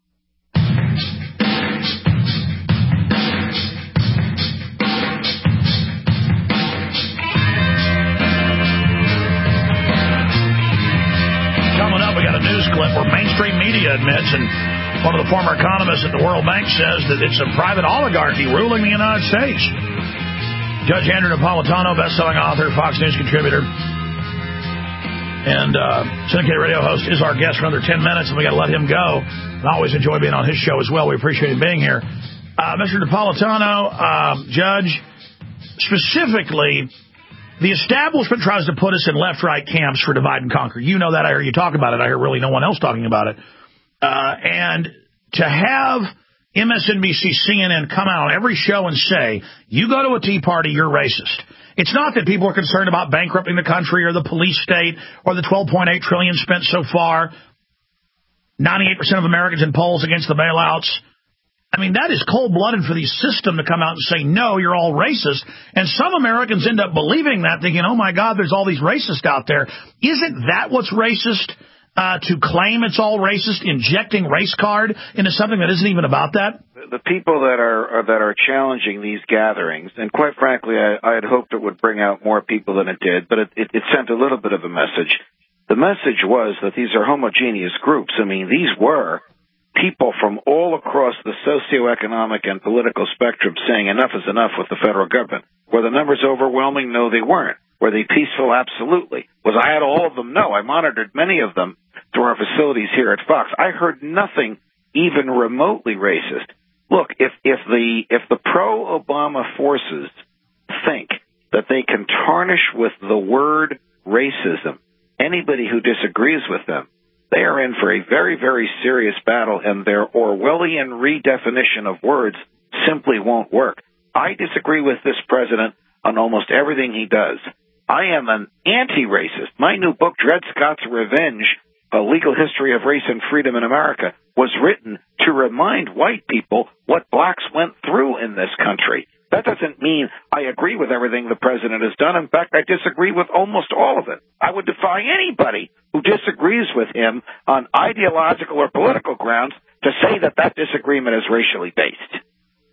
Coming up, we got a news clip where mainstream media admits, and one of the former economists at the World Bank says that it's a private oligarchy ruling the United States. Judge Andrew Napolitano, best-selling author, Fox News contributor, and uh, syndicated radio host, is our guest for another ten minutes, and we got to let him go. I always enjoy being on his show as well. We appreciate him being here. Uh, Mister Napolitano, uh, Judge, specifically, the establishment tries to put us in left-right camps for divide and conquer. You know that. I hear you talk about it. I hear really no one else talking about it. Uh, and to have M S N B C, C N N come out on every show and say, you go to a Tea Party, you're racist. It's not that people are concerned about bankrupting the country or the police state or the twelve point eight trillion dollars spent so far, ninety-eight percent of Americans in polls against the bailouts. I mean, that is cold-blooded for the system to come out and say, no, you're all racist. And some Americans end up believing that, thinking, oh, my God, there's all these racists out there. Isn't that what's racist? Uh, to claim it's all racist, injecting race card into something that isn't even about that? The people that are, are that are challenging these gatherings, and quite frankly, I, I had hoped it would bring out more people than it did, but it, it, it sent a little bit of a message. The message was that these are homogeneous groups. I mean, these were people from all across the socioeconomic and political spectrum saying enough is enough with the federal government. Were the numbers overwhelming? No, they weren't. Were they peaceful? Absolutely. Was I at all of them? No. I monitored many of them through our facilities here at Fox. I heard nothing even remotely racist. look, if, if the if the pro-Obama forces think that they can tarnish with the word racism anybody who disagrees with them, they are in for a very, very serious battle, and their Orwellian redefinition of words simply won't work. I disagree with this president on almost everything he does. I am an anti-racist. My new book, Dred Scott's Revenge, A Legal History of Race and Freedom in America, was written to remind white people what blacks went through in this country. That doesn't mean I agree with everything the president has done. In fact, I disagree with almost all of it. I would defy anybody who disagrees with him on ideological or political grounds to say that that disagreement is racially based.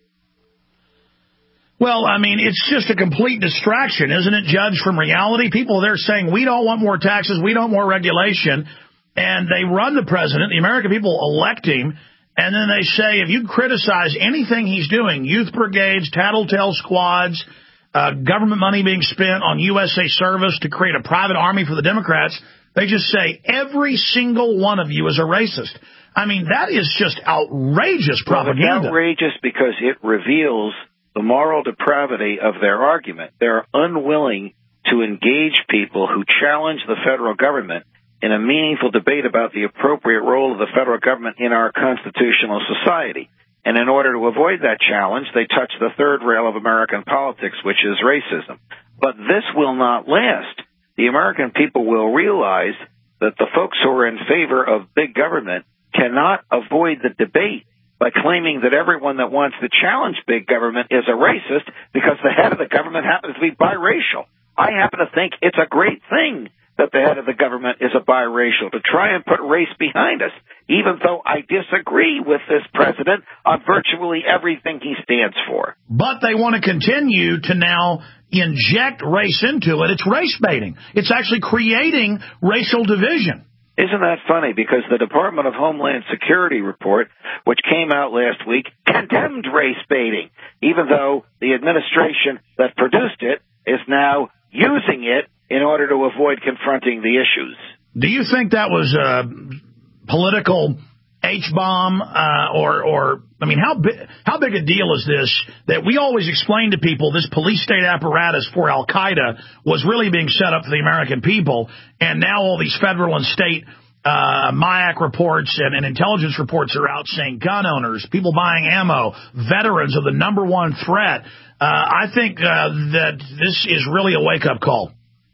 Well, I mean, it's just a complete distraction, isn't it, Judge, from reality? People, they're saying, we don't want more taxes, we don't want more regulation, and they run the president, the American people elect him, and then they say, if you criticize anything he's doing, youth brigades, tattletale squads, uh, government money being spent on U S A service to create a private army for the Democrats, they just say, every single one of you is a racist. I mean, that is just outrageous propaganda. Well, it's outrageous because it reveals the moral depravity of their argument. They're unwilling to engage people who challenge the federal government in a meaningful debate about the appropriate role of the federal government in our constitutional society. And in order to avoid that challenge, they touch the third rail of American politics, which is racism. But this will not last. The American people will realize that the folks who are in favor of big government cannot avoid the debate by claiming that everyone that wants to challenge big government is a racist because the head of the government happens to be biracial. I happen to think it's a great thing that the head of the government is a biracial, to try and put race behind us, even though I disagree with this president on virtually everything he stands for. But they want to continue to now inject race into it. It's race baiting. It's actually creating racial division. Isn't that funny? Because the Department of Homeland Security report, which came out last week, condemned race baiting, even though the administration that produced it is now using it in order to avoid confronting the issues. Do you think that was a political H-bomb uh, or, or, I mean, how, bi- how big a deal is this that we always explain to people this police state apparatus for Al-Qaeda was really being set up for the American people, and now all these federal and state uh, M I A C reports and, and intelligence reports are out saying gun owners, people buying ammo, veterans are the number one threat. Uh, I think uh, that this is really a wake-up call.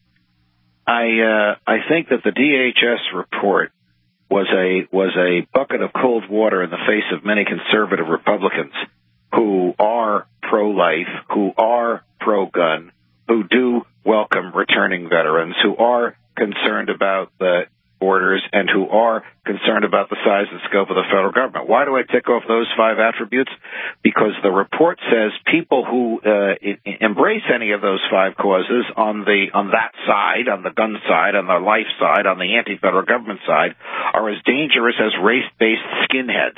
I uh, I think that the D H S report was a was a bucket of cold water in the face of many conservative Republicans who are pro-life, who are pro-gun, who do welcome returning veterans, who are concerned about the borders, and who are concerned about the size and scope of the federal government. Why do I tick off those five attributes? Because the report says people who uh, embrace any of those five causes on the on that side, on the gun side, on the life side, on the anti-federal government side, are as dangerous as race-based skinheads.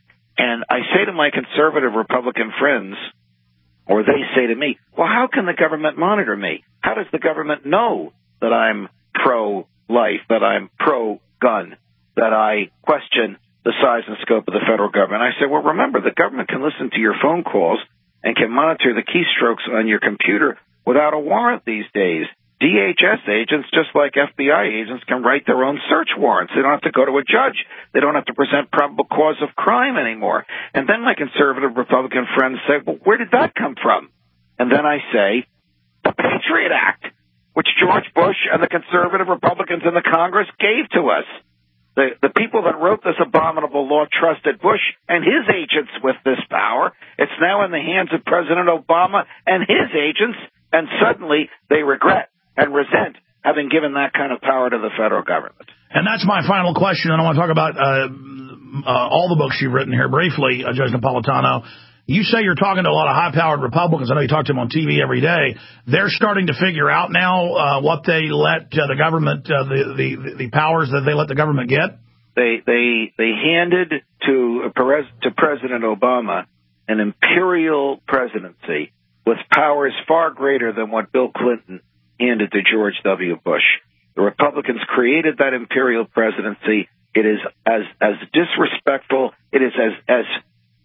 And I say to my conservative Republican friends, or they say to me, well, how can the government monitor me? How does the government know that I'm pro-life, that I'm pro-gun, that I question the size and scope of the federal government? I say, well, remember, the government can listen to your phone calls and can monitor the keystrokes on your computer without a warrant these days. D H S agents, just like F B I agents, can write their own search warrants. They don't have to go to a judge. They don't have to present probable cause of crime anymore. And then my conservative Republican friends say, well, where did that come from? And then I say, the Patriot Act, which George Bush and the conservative Republicans in the Congress gave to us. The, the people that wrote this abominable law trusted Bush and his agents with this power. It's now in the hands of President Obama and his agents, and suddenly they regret and resent having given that kind of power to the federal government. And that's my final question, and I want to talk about uh, uh, all the books you've written here briefly, uh, Judge Napolitano. You say you're talking to a lot of high-powered Republicans. I know you talk to them on T V every day. They're starting to figure out now uh, what they let uh, the government, uh, the, the the powers that they let the government get? They they they handed to, to President Obama an imperial presidency with powers far greater than what Bill Clinton handed to George W. Bush. The Republicans created that imperial presidency. It is as as disrespectful, it is as as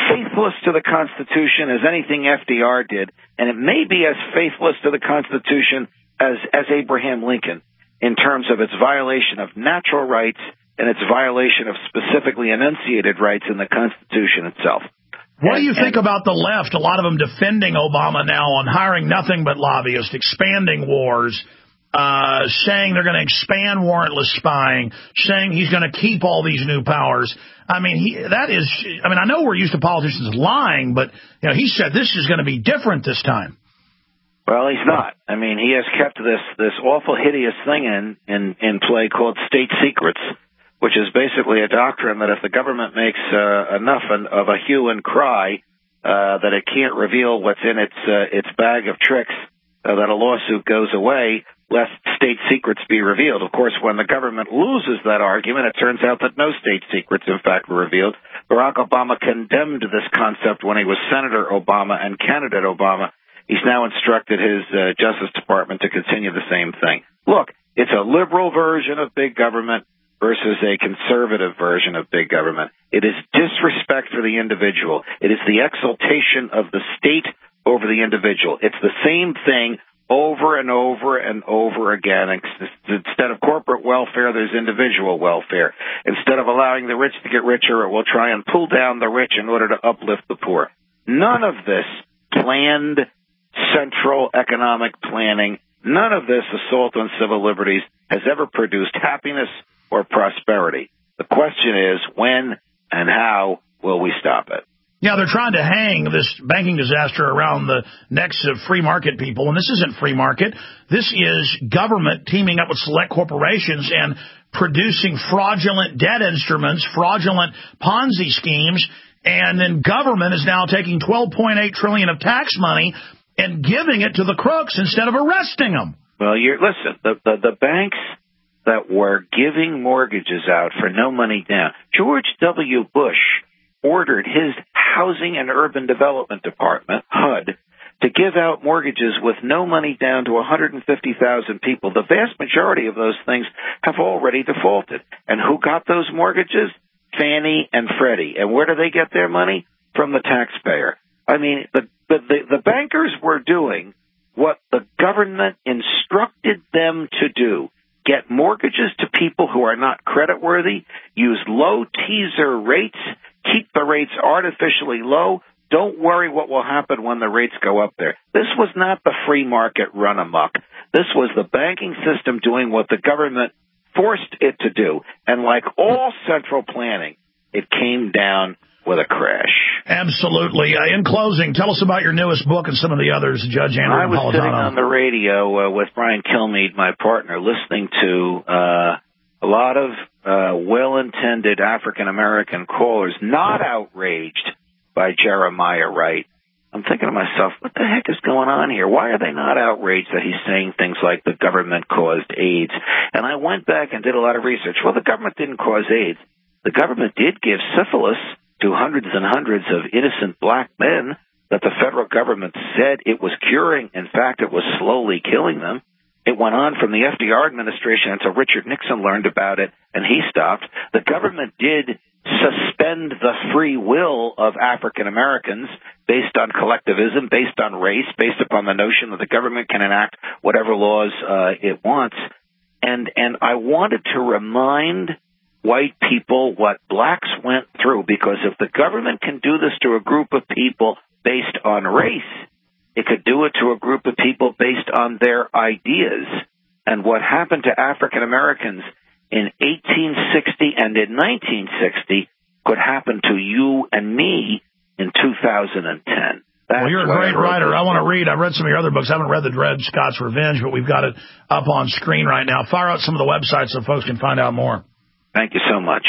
faithless to the Constitution as anything F D R did, and it may be as faithless to the Constitution as, as Abraham Lincoln in terms of its violation of natural rights and its violation of specifically enunciated rights in the Constitution itself. What and, do you think and, about the left? A lot of them defending Obama now on hiring nothing but lobbyists, expanding wars, uh, saying they're going to expand warrantless spying, saying he's going to keep all these new powers. I mean, he, that is, I mean, I know we're used to politicians lying, but you know, he said this is going to be different this time. Well, he's not. I mean, he has kept this, this awful, hideous thing in, in, in play called state secrets, which is basically a doctrine that if the government makes uh, enough of a hue and cry uh, that it can't reveal what's in its uh, its bag of tricks, uh, that a lawsuit goes away, lest state secrets be revealed. Of course, when the government loses that argument, it turns out that no state secrets, in fact, were revealed. Barack Obama condemned this concept when he was Senator Obama and candidate Obama. He's now instructed his uh, Justice Department to continue the same thing. Look, it's a liberal version of big government versus a conservative version of big government. It is disrespect for the individual. It is the exaltation of the state over the individual. It's the same thing over and over and over again. Instead of corporate welfare, there's individual welfare. Instead of allowing the rich to get richer, it will try and pull down the rich in order to uplift the poor. None of this planned central economic planning, none of this assault on civil liberties has ever produced happiness or prosperity. The question is, when and how will we stop it? Yeah, they're trying to hang this banking disaster around the necks of free market people, and this isn't free market. This is government teaming up with select corporations and producing fraudulent debt instruments, fraudulent Ponzi schemes, and then government is now taking twelve point eight trillion dollars of tax money and giving it to the crooks instead of arresting them. Well, you're, listen, the, the, the banks that were giving mortgages out for no money down, George W. Bush ordered his Housing and Urban Development Department, H U D, to give out mortgages with no money down to one hundred fifty thousand people. The vast majority of those things have already defaulted. And who got those mortgages? Fannie and Freddie. And where do they get their money? From the taxpayer. I mean, the, the, the, the bankers were doing what the government instructed them to do. Get mortgages to people who are not creditworthy, use low teaser rates, keep the rates artificially low. Don't worry what will happen when the rates go up there. This was not the free market run amok. This was the banking system doing what the government forced it to do. And like all central planning, it came down with a crash. Absolutely. Uh, in closing, tell us about your newest book and some of the others, Judge Andrew I was Napolitano. sitting on the radio uh, with Brian Kilmeade, my partner, listening to uh, a lot of uh, well-intended African-American callers not outraged by Jeremiah Wright. I'm thinking to myself, what the heck is going on here? Why are they not outraged that he's saying things like the government caused AIDS? And I went back and did a lot of research. Well, the government didn't cause AIDS. The government did give syphilis to hundreds and hundreds of innocent black men that the federal government said it was curing. In fact, it was slowly killing them. It went on from the F D R administration until Richard Nixon learned about it, and he stopped. The government did suspend the free will of African Americans based on collectivism, based on race, based upon the notion that the government can enact whatever laws uh, it wants. And and I wanted to remind white people what blacks went through, because if the government can do this to a group of people based on race, it could do it to a group of people based on their ideas. And what happened to African Americans in eighteen sixty and in nineteen sixty could happen to you and me in two thousand ten. That's well, you're a great writer. I want to read. I've read some of your other books. I haven't read The Dred Scott's Revenge, but we've got it up on screen right now. Fire out some of the websites so folks can find out more. Thank you so much.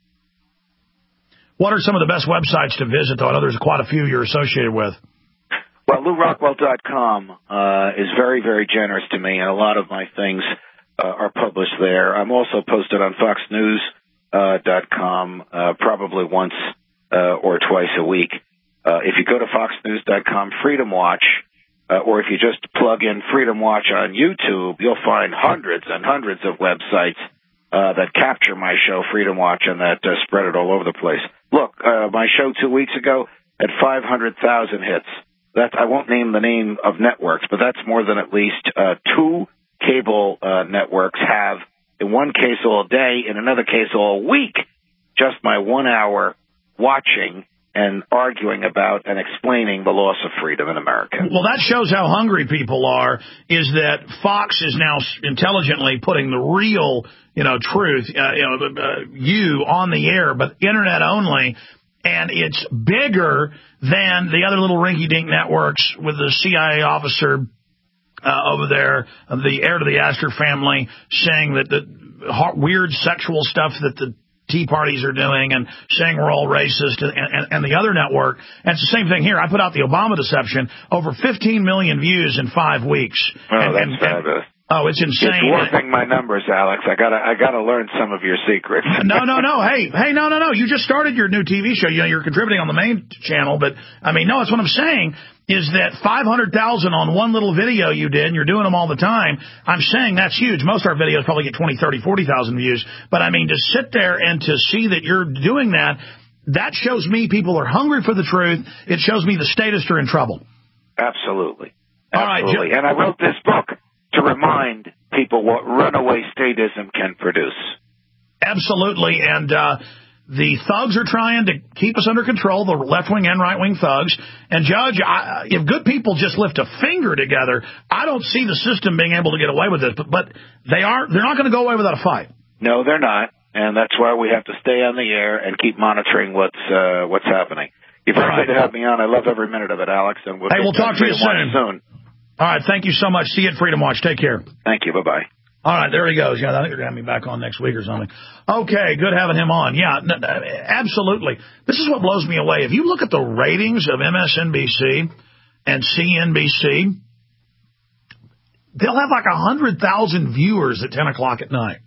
What are some of the best websites to visit, though? I know there's quite a few you're associated with. Well, Lou Rockwell dot com uh, is very, very generous to me, and a lot of my things uh, are published there. I'm also posted on Fox News dot com uh, probably once uh, or twice a week. Uh, if you go to Fox News dot com, Freedom Watch, uh, or if you just plug in Freedom Watch on YouTube, you'll find hundreds and hundreds of websites uh, that capture my show, Freedom Watch, and that uh, spread it all over the place. Look, uh, my show two weeks ago had five hundred thousand hits. That's, I won't name the name of networks, but that's more than at least uh, two cable uh, networks have, in one case all day, in another case all week, just my one hour watching and arguing about and explaining the loss of freedom in America. Well, that shows how hungry people are, is that Fox is now intelligently putting the real, you know, truth, uh, you know, uh, you on the air, but internet only, and it's bigger than the other little rinky-dink networks with the C I A officer uh, over there, the heir to the Astor family, saying that the weird sexual stuff that the Tea Parties are doing and saying we're all racist, and, and, and the other network. And it's the same thing here. I put out the Obama Deception, over fifteen million views in five weeks. Oh, and, that's and, fabulous. Oh, it's insane. It's dwarfing my numbers, Alex. I gotta, I gotta learn some of your secrets. no, no, no. Hey, hey, no, no, no. You just started your new T V show. You know, you're contributing on the main channel, but I mean, no, it's what I'm saying is that five hundred thousand on one little video you did, and you're doing them all the time. I'm saying that's huge. Most of our videos probably get twenty, thirty, forty thousand views. But I mean, to sit there and to see that you're doing that, that shows me people are hungry for the truth. It shows me the statists are in trouble. Absolutely. All right, Absolutely. And I wrote this book to remind people what runaway statism can produce. Absolutely. And uh, the thugs are trying to keep us under control, the left-wing and right-wing thugs. And, Judge, I, if good people just lift a finger together, I don't see the system being able to get away with this. But, but they are, they're not going to go away without a fight. No, they're not. And that's why we have to stay on the air and keep monitoring what's uh, what's happening. You've been great to have me on. I love every minute of it, Alex. And we'll hey, we'll talk to you soon. soon. All right, thank you so much. See you at Freedom Watch. Take care. Thank you. Bye-bye. All right, there he goes. Yeah, I think they're going to have me back on next week or something. Okay, good having him on. Yeah, n- n- absolutely. This is what blows me away. If you look at the ratings of M S N B C and C N B C, they'll have like one hundred thousand viewers at ten o'clock at night.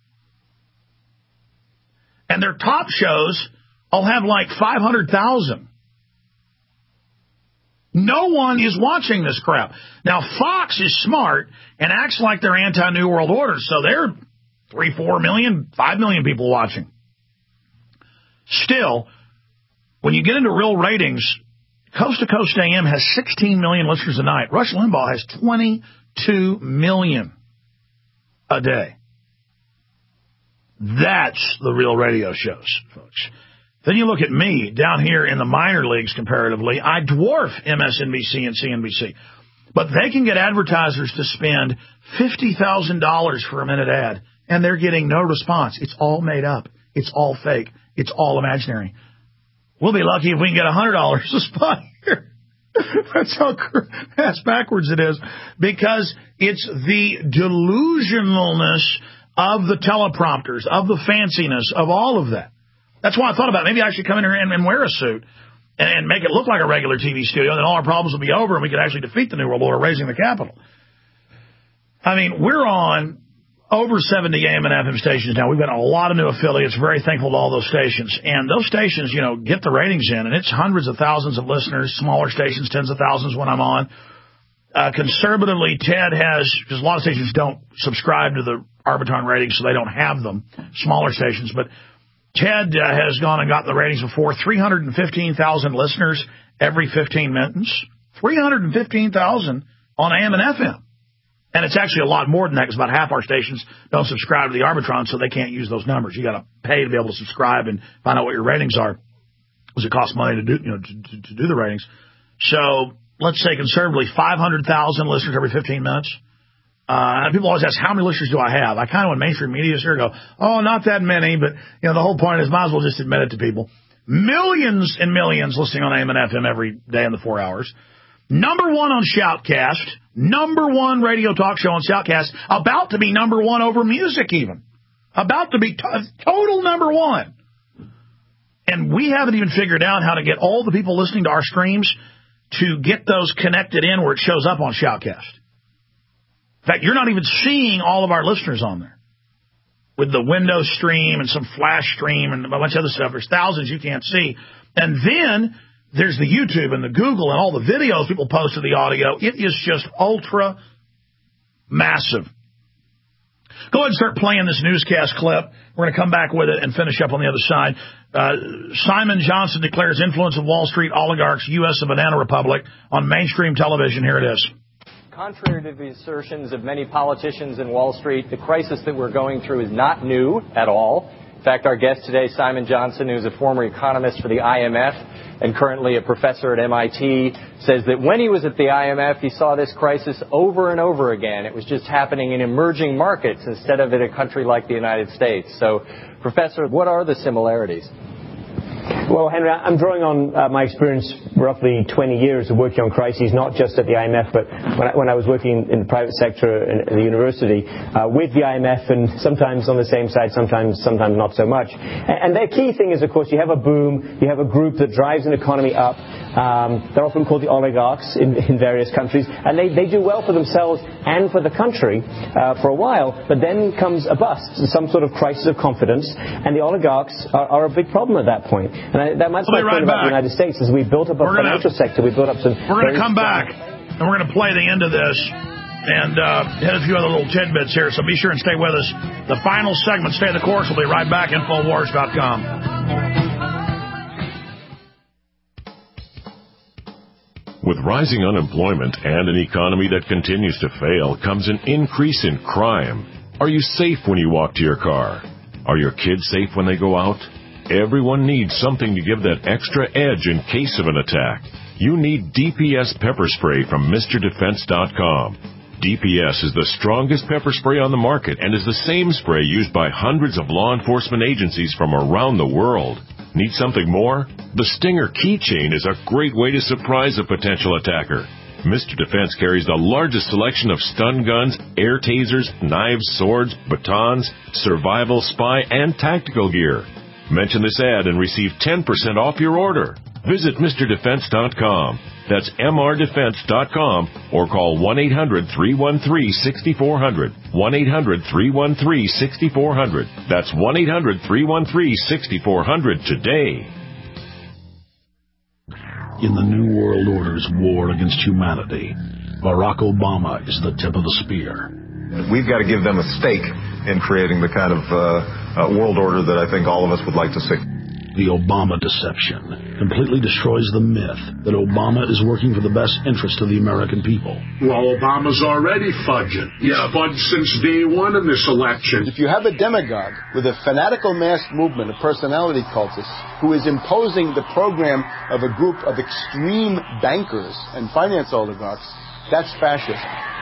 And their top shows will have like five hundred thousand. No one is watching this crap. Now, Fox is smart and acts like they're anti-New World Order, so they're three, four million, five million people watching. Still, when you get into real ratings, Coast to Coast A M has sixteen million listeners a night. Rush Limbaugh has twenty-two million a day. That's the real radio shows, folks. Then you look at me down here in the minor leagues comparatively. I dwarf M S N B C and C N B C. But they can get advertisers to spend fifty thousand dollars for a minute ad, and they're getting no response. It's all made up. It's all fake. It's all imaginary. We'll be lucky if we can get one hundred dollars a spot here. That's how ass backwards it is. Because it's the delusionalness of the teleprompters, of the fanciness, of all of that. That's why I thought about it. Maybe I should come in here and, and wear a suit and, and make it look like a regular T V studio, and then all our problems will be over and we could actually defeat the New World Order, raising the capital. I mean, we're on over seventy A M and F M stations now. We've got a lot of new affiliates. Very thankful to all those stations. And those stations, you know, get the ratings in, and it's hundreds of thousands of listeners, smaller stations, tens of thousands when I'm on. Uh, conservatively, Ted has, because a lot of stations don't subscribe to the Arbitron ratings, so they don't have them, smaller stations, but Ted uh, has gone and gotten the ratings before. three hundred fifteen thousand listeners every fifteen minutes. three hundred fifteen thousand on A M and F M. And it's actually a lot more than that, because about half our stations don't subscribe to the Arbitron, so they can't use those numbers. You got to pay to be able to subscribe and find out what your ratings are, because it costs money to do, you know, to, to, to do the ratings. So let's say conservatively five hundred thousand listeners every fifteen minutes. Uh, and people always ask, how many listeners do I have? I kind of, when mainstream media is here, go, oh, not that many, but, you know, the whole point is might as well just admit it to people. Millions and millions listening on A M and F M every day in the four hours. Number one on Shoutcast. Number one radio talk show on Shoutcast. About to be number one over music even. About to be t- total number one. And we haven't even figured out how to get all the people listening to our streams to get those connected in where it shows up on Shoutcast. In fact, you're not even seeing all of our listeners on there. With the Windows stream and some Flash stream and a bunch of other stuff. There's thousands you can't see. And then there's the YouTube and the Google and all the videos people post of the audio. It is just ultra massive. Go ahead and start playing this newscast clip. We're going to come back with it and finish up on the other side. Uh, Simon Johnson declares influence of Wall Street oligarchs, U S a banana republic, on mainstream television. Here it is. Contrary to the assertions of many politicians in Wall Street, the crisis that we're going through is not new at all. In fact, our guest today, Simon Johnson, who's a former economist for the I M F and currently a professor at M I T, says that when he was at the I M F, he saw this crisis over and over again. It was just happening in emerging markets instead of in a country like the United States. So, Professor, what are the similarities? Well, Henry, I'm drawing on uh, my experience, roughly twenty years of working on crises, not just at the I M F, but when I, when I was working in the private sector in, in the university uh, with the I M F, and sometimes on the same side, sometimes sometimes not so much. And, and the key thing is, of course, you have a boom, you have a group that drives an economy up. Um, they're often called the oligarchs in, in various countries, and they, they do well for themselves and for the country uh, for a while, but then comes a bust, some sort of crisis of confidence, and the oligarchs are, are a big problem at that point. And I, that that's my right point about the United States, is we built up a we're financial gonna, sector, we built up some... We're going to come back, and we're going to play the end of this, and uh, hit a few other little tidbits here, so be sure and stay with us. The final segment, Stay the Course, will be right back, Infowars dot com. With rising unemployment and an economy that continues to fail comes an increase in crime. Are you safe when you walk to your car? Are your kids safe when they go out? Everyone needs something to give that extra edge in case of an attack. You need D P S pepper spray from Mister Defense dot com. D P S is the strongest pepper spray on the market and is the same spray used by hundreds of law enforcement agencies from around the world. Need something more? The Stinger keychain is a great way to surprise a potential attacker. Mister Defense carries the largest selection of stun guns, air tasers, knives, swords, batons, survival, spy, and tactical gear. Mention this ad and receive ten percent off your order. Visit Mister Defense dot com. That's M R Defense dot com or call one eight hundred three one three six four zero zero. one eight hundred three one three six four zero zero. That's one eight hundred three one three six four zero zero today. In the New World Order's war against humanity, Barack Obama is the tip of the spear. We've got to give them a stake in creating the kind of uh, uh, world order that I think all of us would like to see. The Obama deception completely destroys the myth that Obama is working for the best interest of the American people. Well, Obama's already fudging. He's yeah. fudged since day one in this election. If you have a demagogue with a fanatical mass movement of personality cultists who is imposing the program of a group of extreme bankers and finance oligarchs, that's fascism.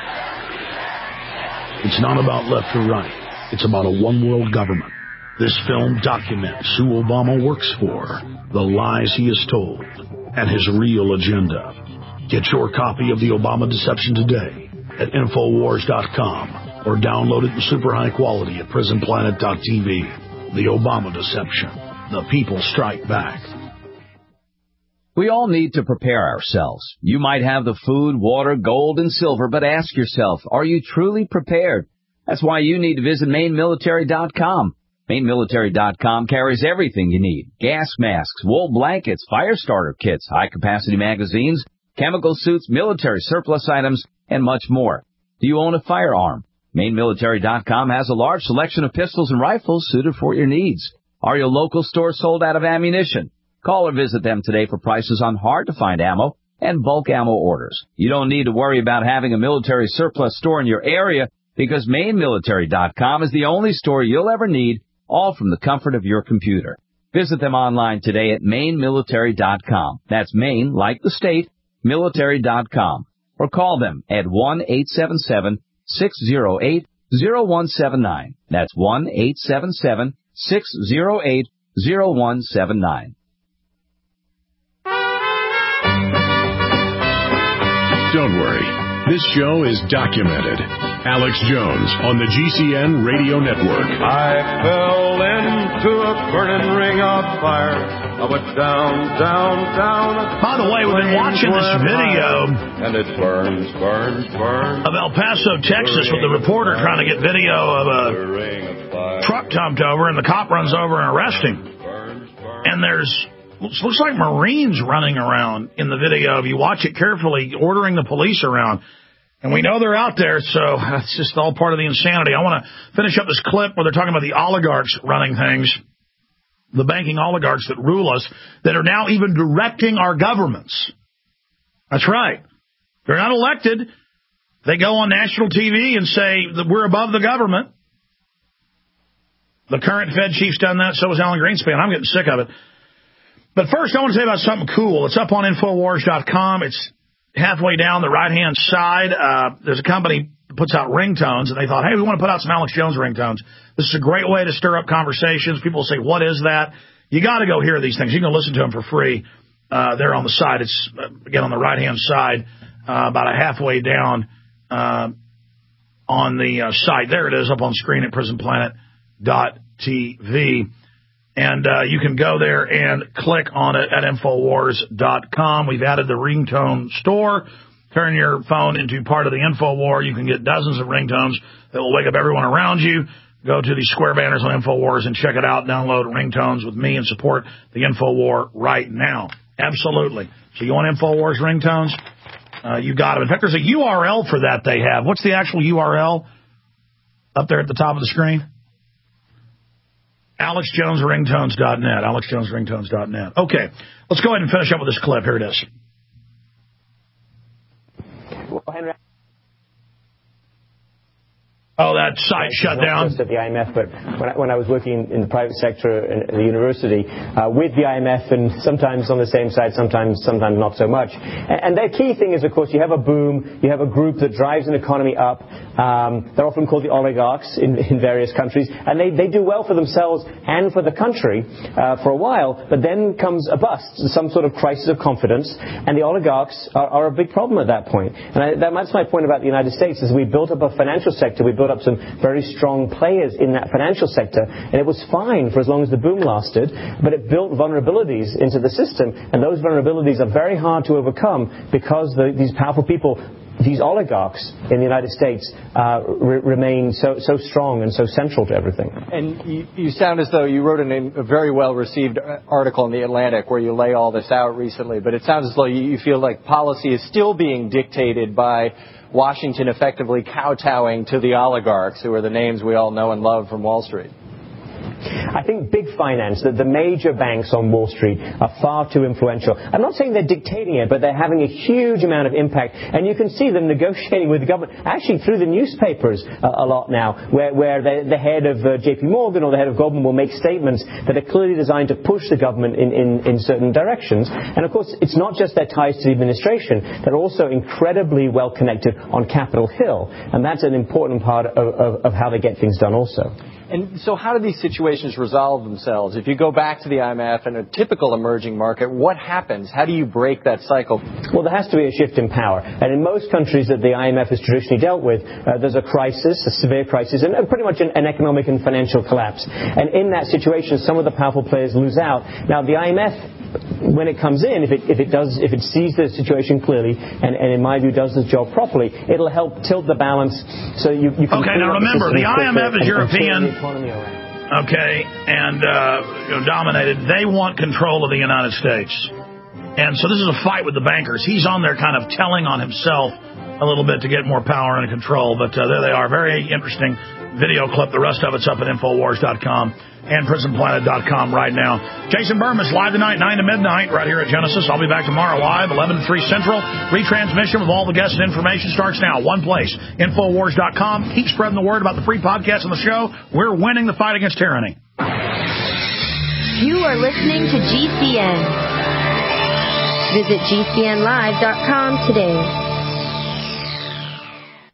It's not about left or right. It's about a one-world government. This film documents who Obama works for, the lies he has told, and his real agenda. Get your copy of The Obama Deception today at Infowars dot com or download it in super high quality at Prison Planet dot T V. The Obama Deception. The people strike back. We all need to prepare ourselves. You might have the food, water, gold, and silver, but ask yourself, are you truly prepared? That's why you need to visit Maine Military dot com. Maine Military dot com carries everything you need. Gas masks, wool blankets, fire starter kits, high-capacity magazines, chemical suits, military surplus items, and much more. Do you own a firearm? Maine Military dot com has a large selection of pistols and rifles suited for your needs. Are your local stores sold out of ammunition? Call or visit them today for prices on hard-to-find ammo and bulk ammo orders. You don't need to worry about having a military surplus store in your area because Maine Military dot com is the only store you'll ever need, all from the comfort of your computer. Visit them online today at Maine Military dot com. That's Maine, like the state, Military dot com. Or call them at one eight seven seven, six zero eight, zero one seven nine. That's one eight seven seven, six zero eight, zero one seven nine. Don't worry. This show is documented. Alex Jones on the G C N Radio Network. I fell into a burning ring of fire. I went down, down, down. By the way, we've been watching this video. And it burns, burns, burns. Of El Paso, Texas, with the reporter trying to get video of a truck dumped over, and the cop runs over and arrests him. And there's, looks like Marines running around in the video. If you watch it carefully, ordering the police around. And we know they're out there, so that's just all part of the insanity. I want to finish up this clip where they're talking about the oligarchs running things, the banking oligarchs that rule us, that are now even directing our governments. That's right. They're not elected. They go on national T V and say that we're above the government. The current Fed chief's done that, so is Alan Greenspan. I'm getting sick of it. But first, I want to tell you about something cool. It's up on Infowars dot com. It's halfway down the right-hand side. Uh, there's a company that puts out ringtones, and they thought, hey, we want to put out some Alex Jones ringtones. This is a great way to stir up conversations. People will say, what is that? You got to go hear these things. You can listen to them for free. Uh, they're on the side. It's, uh, again, on the right-hand side, uh, about a halfway down uh, on the uh, site. There it is up on screen at prison planet dot t v. And uh, you can go there and click on it at Infowars dot com. We've added the ringtone store. Turn your phone into part of the InfoWar. You can get dozens of ringtones that will wake up everyone around you. Go to the square banners on Infowars and check it out. Download ringtones with me and support the Infowar right now. Absolutely. So you want Infowars ringtones? Uh, you got them. In fact, there's a U R L for that they have. What's the actual U R L up there at the top of the screen? Alex Jones Ringtones dot net. Alex Jones Ringtones dot net. Okay, let's go ahead and finish up with this clip. Here it is. Well, Henry, Oh, that site shut not down. Just at the I M F, but when I, when I was working in the private sector at the university uh, with the I M F, and sometimes on the same side, sometimes sometimes not so much. And, and their key thing is, of course, you have a boom, you have a group that drives an economy up. Um, they're often called the oligarchs in, in various countries, and they, they do well for themselves and for the country uh, for a while. But then comes a bust, some sort of crisis of confidence, and the oligarchs are, are a big problem at that point. And I, that, that's my point about the United States: is we built up a financial sector, we built up some very strong players in that financial sector, and it was fine for as long as the boom lasted, but it built vulnerabilities into the system, and those vulnerabilities are very hard to overcome because the, these powerful people, these oligarchs in the United States, uh, re- remain so so strong and so central to everything. And you, you sound as though you wrote an, a very well-received article in The Atlantic where you lay all this out recently, but it sounds as though you, you feel like policy is still being dictated by Washington effectively kowtowing to the oligarchs, who are the names we all know and love from Wall Street. I think big finance, the, the major banks on Wall Street, are far too influential. I'm not saying they're dictating it, but they're having a huge amount of impact. And you can see them negotiating with the government, actually through the newspapers uh, a lot now, where, where the, the head of uh, J P Morgan or the head of Goldman will make statements that are clearly designed to push the government in, in, in certain directions. And, of course, it's not just their ties to the administration. They're also incredibly well connected on Capitol Hill. And that's an important part of, of, of how they get things done also. And so how do these situations resolve themselves? If you go back to the I M F and a typical emerging market, what happens? How do you break that cycle? Well, there has to be a shift in power. And in most countries that the I M F has traditionally dealt with, uh, there's a crisis, a severe crisis, and pretty much an, an economic and financial collapse. And in that situation, some of the powerful players lose out. Now, the I M F, when it comes in, if it, if it does, if it sees the situation clearly, and, and in my view does the job properly, it'll help tilt the balance so you, you can... Okay, now remember, the I M F is European, okay, and uh, you know, dominated. They want control of the United States. And so this is a fight with the bankers. He's on there kind of telling on himself a little bit to get more power and control, but uh, there they are. Very interesting video clip. The rest of it's up at Infowars dot com and Prison Planet dot com right now. Jason Bermas live tonight, nine to midnight, right here at Genesis. I'll be back tomorrow live, eleven to three Central. Retransmission with all the guests and information starts now. One place, Infowars dot com. Keep spreading the word about the free podcast on the show. We're winning the fight against tyranny. You are listening to G C N. Visit G C N live dot com today.